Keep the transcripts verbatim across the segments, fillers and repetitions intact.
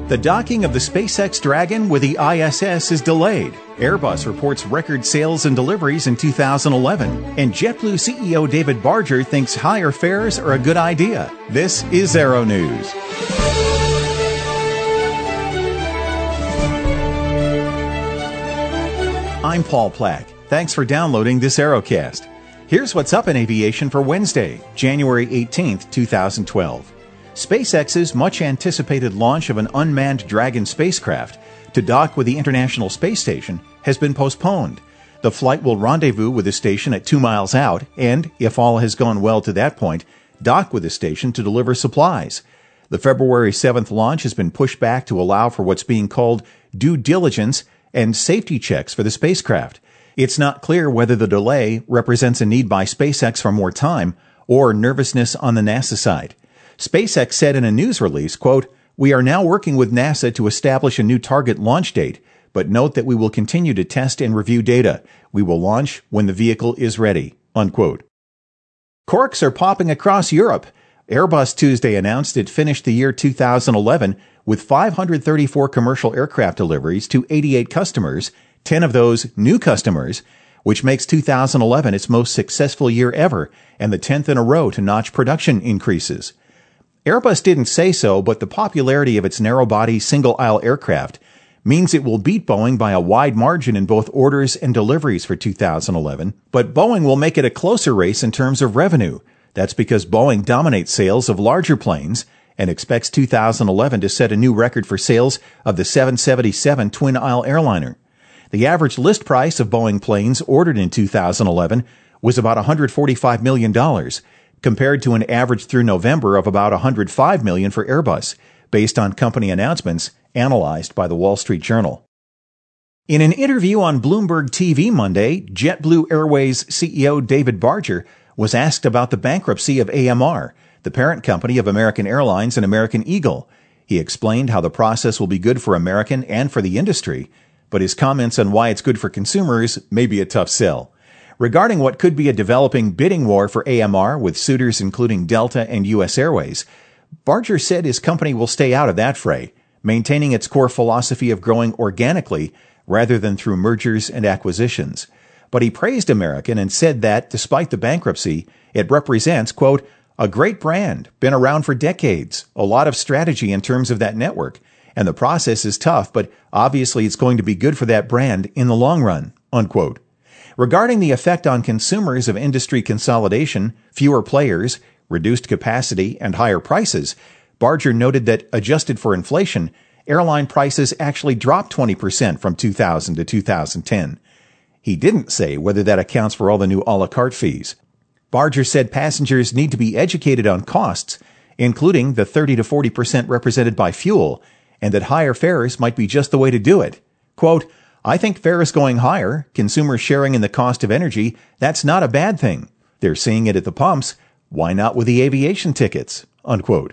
The docking of the SpaceX Dragon with the I S S is delayed. Airbus reports record sales and deliveries in two thousand eleven. And JetBlue C E O David Barger thinks higher fares are a good idea. This is Aero News. I'm Paul Plack. Thanks for downloading this Aerocast. Here's what's up in aviation for Wednesday, January eighteenth, twenty twelve. SpaceX's much-anticipated launch of an unmanned Dragon spacecraft to dock with the International Space Station has been postponed. The flight will rendezvous with the station at two miles out and, if all has gone well to that point, dock with the station to deliver supplies. The February seventh launch has been pushed back to allow for what's being called due diligence and safety checks for the spacecraft. It's not clear whether the delay represents a need by SpaceX for more time or nervousness on the NASA side. SpaceX said in a news release, quote, "We are now working with NASA to establish a new target launch date, but note that we will continue to test and review data. We will launch when the vehicle is ready," unquote. Corks are popping across Europe. Airbus Tuesday announced it finished the year two thousand eleven with five hundred thirty-four commercial aircraft deliveries to eighty-eight customers, ten of those new customers, which makes two thousand eleven its most successful year ever and the tenth in a row to notch production increases. Airbus didn't say so, but the popularity of its narrow-body single-aisle aircraft means it will beat Boeing by a wide margin in both orders and deliveries for two thousand eleven, but Boeing will make it a closer race in terms of revenue. That's because Boeing dominates sales of larger planes and expects two thousand eleven to set a new record for sales of the seven seventy-seven twin-aisle airliner. The average list price of Boeing planes ordered in two thousand eleven was about one hundred forty-five million dollars, compared to an average through November of about one hundred five million dollars for Airbus, based on company announcements analyzed by the Wall Street Journal. In an interview on Bloomberg T V Monday, JetBlue Airways C E O David Barger was asked about the bankruptcy of A M R, the parent company of American Airlines and American Eagle. He explained how the process will be good for American and for the industry, but his comments on why it's good for consumers may be a tough sell. Regarding what could be a developing bidding war for A M R with suitors including Delta and U S Airways, Barger said his company will stay out of that fray, maintaining its core philosophy of growing organically rather than through mergers and acquisitions. But he praised American and said that, despite the bankruptcy, it represents, quote, "a great brand, been around for decades, a lot of strategy in terms of that network, and the process is tough, but obviously it's going to be good for that brand in the long run," unquote. Regarding the effect on consumers of industry consolidation, fewer players, reduced capacity, and higher prices, Barger noted that, adjusted for inflation, airline prices actually dropped twenty percent from two thousand to two thousand ten. He didn't say whether that accounts for all the new a la carte fees. Barger said passengers need to be educated on costs, including the thirty to forty percent represented by fuel, and that higher fares might be just the way to do it. Quote, "I think fares going higher, consumers sharing in the cost of energy, that's not a bad thing. They're seeing it at the pumps. Why not with the aviation tickets?" Unquote.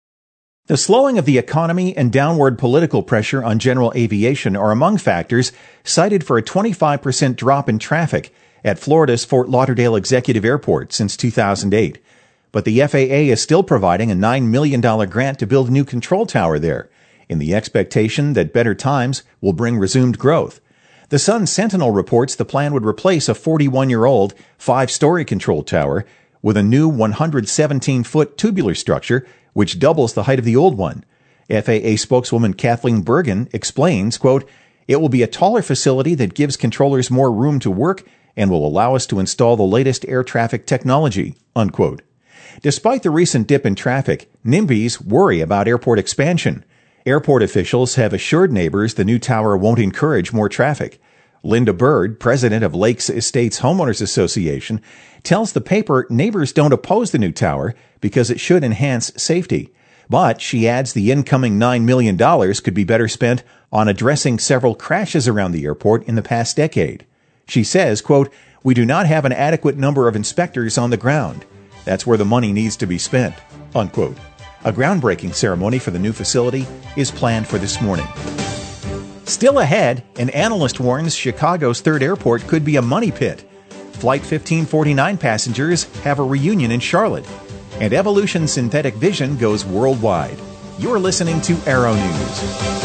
The slowing of the economy and downward political pressure on general aviation are among factors cited for a twenty-five percent drop in traffic at Florida's Fort Lauderdale Executive Airport since two thousand eight. But the F A A is still providing a nine million dollars grant to build a new control tower there, in the expectation that better times will bring resumed growth. The Sun Sentinel reports the plan would replace a forty-one-year-old five-story control tower with a new one hundred seventeen foot tubular structure, which doubles the height of the old one. F A A spokeswoman Kathleen Bergen explains, quote, "It will be a taller facility that gives controllers more room to work and will allow us to install the latest air traffic technology," unquote. Despite the recent dip in traffic, NIMBYs worry about airport expansion. Airport officials have assured neighbors the new tower won't encourage more traffic. Linda Bird, president of Lakes Estates Homeowners Association, tells the paper neighbors don't oppose the new tower because it should enhance safety. But she adds the incoming nine million dollars could be better spent on addressing several crashes around the airport in the past decade. She says, quote, "We do not have an adequate number of inspectors on the ground. That's where the money needs to be spent," unquote. A groundbreaking ceremony for the new facility is planned for this morning. Still ahead, an analyst warns Chicago's third airport could be a money pit. Flight fifteen forty-nine passengers have a reunion in Charlotte. And Evolution Synthetic Vision goes worldwide. You're listening to Aero News.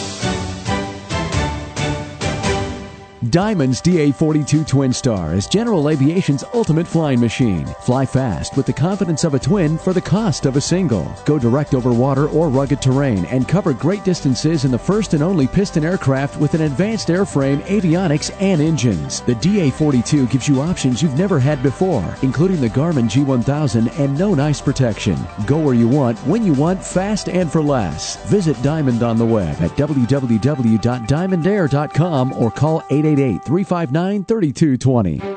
Diamond's D A forty-two Twin Star is General Aviation's ultimate flying machine. Fly fast with the confidence of a twin for the cost of a single. Go direct over water or rugged terrain and cover great distances in the first and only piston aircraft with an advanced airframe, avionics, and engines. The D A forty-two gives you options you've never had before, including the Garmin G one thousand and no ice protection. Go where you want, when you want, fast and for less. Visit Diamond on the web at w w w dot diamond air dot com or call eight eight eight, three five nine, three two two zero.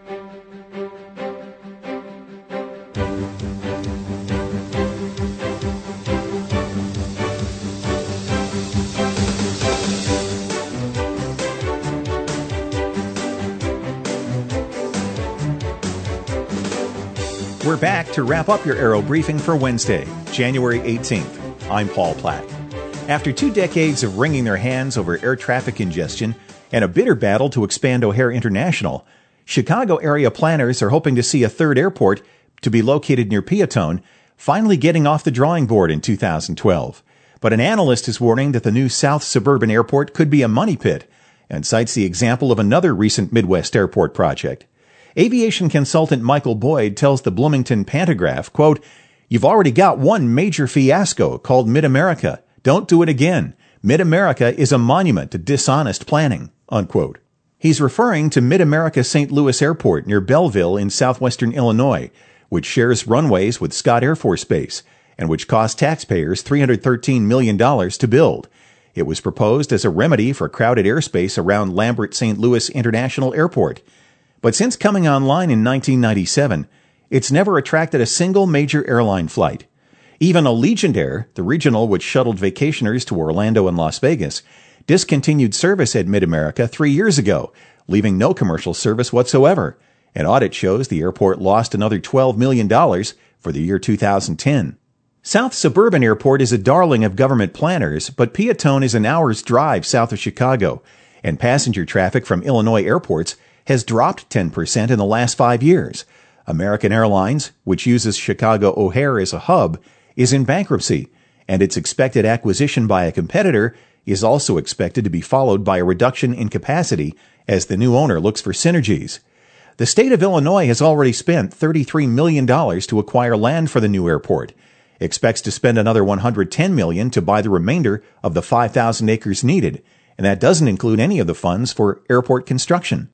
We're back to wrap up your Aero Briefing for Wednesday, January eighteenth. I'm Paul Plack. After two decades of wringing their hands over air traffic congestion and a bitter battle to expand O'Hare International, Chicago area planners are hoping to see a third airport to be located near Peatone finally getting off the drawing board in two thousand twelve. But an analyst is warning that the new South Suburban Airport could be a money pit and cites the example of another recent Midwest airport project. Aviation consultant Michael Boyd tells the Bloomington Pantagraph, quote, "You've already got one major fiasco called Mid-America. Don't do it again. Mid-America is a monument to dishonest planning," unquote. He's referring to Mid-America Saint Louis Airport near Belleville in southwestern Illinois, which shares runways with Scott Air Force Base and which cost taxpayers three hundred thirteen million dollars to build. It was proposed as a remedy for crowded airspace around Lambert Saint Louis International Airport. But since coming online in nineteen ninety-seven, it's never attracted a single major airline flight. Even Allegiant Air, the regional which shuttled vacationers to Orlando and Las Vegas, discontinued service at Mid-America three years ago, leaving no commercial service whatsoever. An audit shows the airport lost another twelve million dollars for the year two thousand ten. South Suburban Airport is a darling of government planners, but Peatone is an hour's drive south of Chicago, and passenger traffic from Illinois airports has dropped ten percent in the last five years. American Airlines, which uses Chicago O'Hare as a hub, is in bankruptcy, and its expected acquisition by a competitor is also expected to be followed by a reduction in capacity as the new owner looks for synergies. The state of Illinois has already spent thirty-three million dollars to acquire land for the new airport, expects to spend another one hundred ten million dollars to buy the remainder of the five thousand acres needed, and that doesn't include any of the funds for airport construction.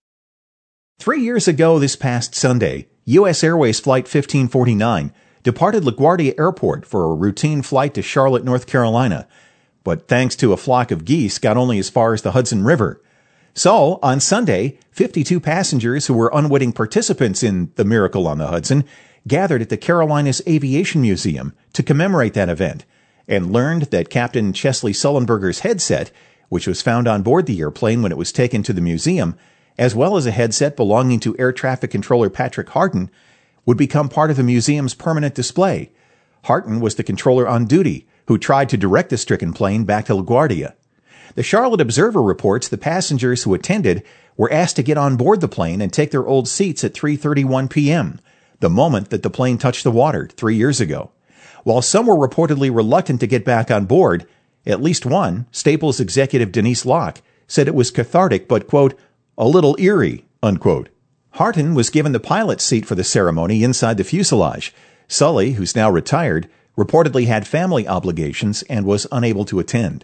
Three years ago this past Sunday, U S Airways Flight fifteen forty-nine departed LaGuardia Airport for a routine flight to Charlotte, North Carolina, but thanks to a flock of geese got only as far as the Hudson River. So, on Sunday, fifty-two passengers who were unwitting participants in the Miracle on the Hudson gathered at the Carolinas Aviation Museum to commemorate that event and learned that Captain Chesley Sullenberger's headset, which was found on board the airplane when it was taken to the museum, as well as a headset belonging to air traffic controller Patrick Harton, would become part of the museum's permanent display. Harton was the controller on duty who tried to direct the stricken plane back to LaGuardia. The Charlotte Observer reports the passengers who attended were asked to get on board the plane and take their old seats at three thirty-one p.m., the moment that the plane touched the water three years ago. While some were reportedly reluctant to get back on board, at least one, Staples executive Denise Locke, said it was cathartic but, quote, a little eerie, unquote. Harton was given the pilot's seat for the ceremony inside the fuselage. Sully, who's now retired, reportedly had family obligations and was unable to attend.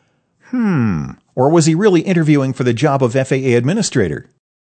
Hmm, or was he really interviewing for the job of F A A administrator?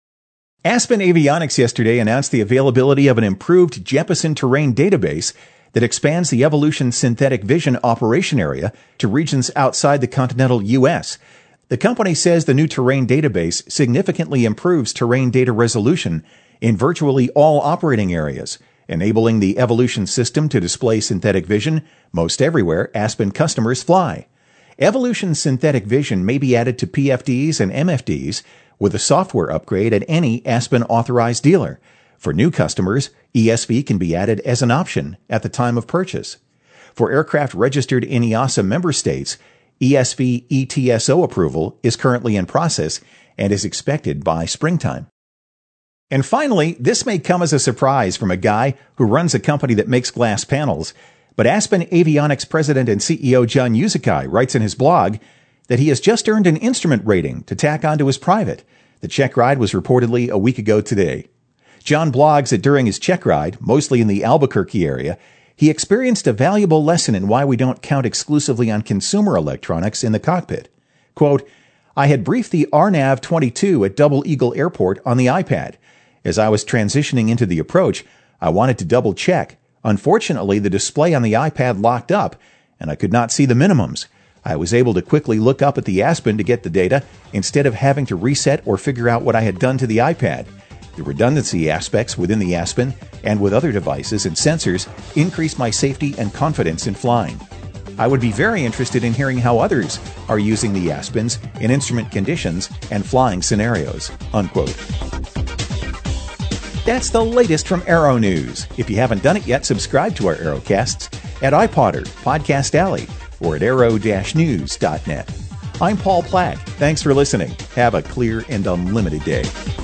Aspen Avionics yesterday announced the availability of an improved Jeppesen terrain database that expands the Evolution Synthetic Vision operation area to regions outside the continental U S. The company says the new terrain database significantly improves terrain data resolution in virtually all operating areas, enabling the Evolution system to display synthetic vision most everywhere Aspen customers fly. Evolution Synthetic Vision may be added to P F Ds and M F Ds with a software upgrade at any Aspen authorized dealer. For new customers, E S V can be added as an option at the time of purchase. For aircraft registered in E A S A member states, E S V E T S O approval is currently in process and is expected by springtime. And finally, this may come as a surprise from a guy who runs a company that makes glass panels, But Aspen Avionics President and C E O John Uzikai writes in his blog that he has just earned an instrument rating to tack onto his private. The check ride was reportedly a week ago today. John blogs that during his check ride, mostly in the Albuquerque area, he experienced a valuable lesson in why we don't count exclusively on consumer electronics in the cockpit. Quote, I had briefed the R NAV twenty-two at Double Eagle Airport on the iPad. As I was transitioning into the approach, I wanted to double check. Unfortunately, the display on the iPad locked up, and I could not see the minimums. I was able to quickly look up at the Aspen to get the data instead of having to reset or figure out what I had done to the iPad. The redundancy aspects within the Aspen and with other devices and sensors increased my safety and confidence in flying. I would be very interested in hearing how others are using the Aspens in instrument conditions and flying scenarios. Unquote. That's the latest from Aero News. If you haven't done it yet, subscribe to our Aerocasts at iPodder, Podcast Alley, or at aero dash news dot net. I'm Paul Plack. Thanks for listening. Have a clear and unlimited day.